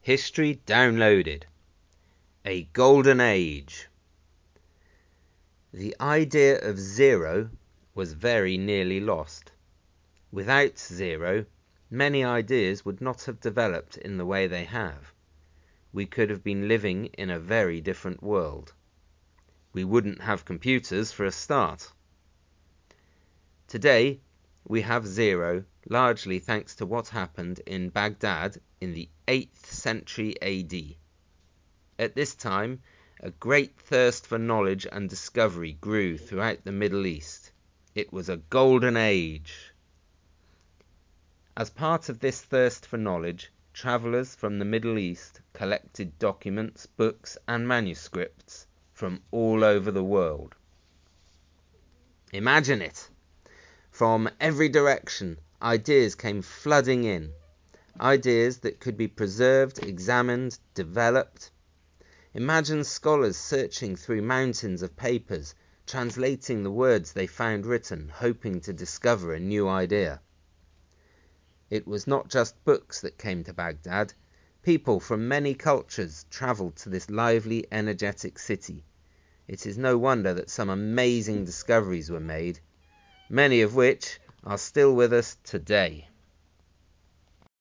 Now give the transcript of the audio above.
History Downloaded. A Golden Age. The idea of zero was very nearly lost. Without zero, many ideas would not have developed in the way they have. We could have been living in a very different world. We wouldn't have computers for a start. Today, we have zero, largely thanks to what happened in Baghdad in the 8th century AD. At this time, a great thirst for knowledge and discovery grew throughout the Middle East. It was a golden age. As part of this thirst for knowledge, travelers from the Middle East collected documents, books, and manuscripts from all over the world. Imagine it! From every direction, ideas came flooding in. Ideas that could be preserved, examined, developed. Imagine scholars searching through mountains of papers, translating the words they found written, hoping to discover a new idea. It was not just books that came to Baghdad. People from many cultures traveled to this lively, energetic city. It is no wonder that some amazing discoveries were made, many of which are still with us today.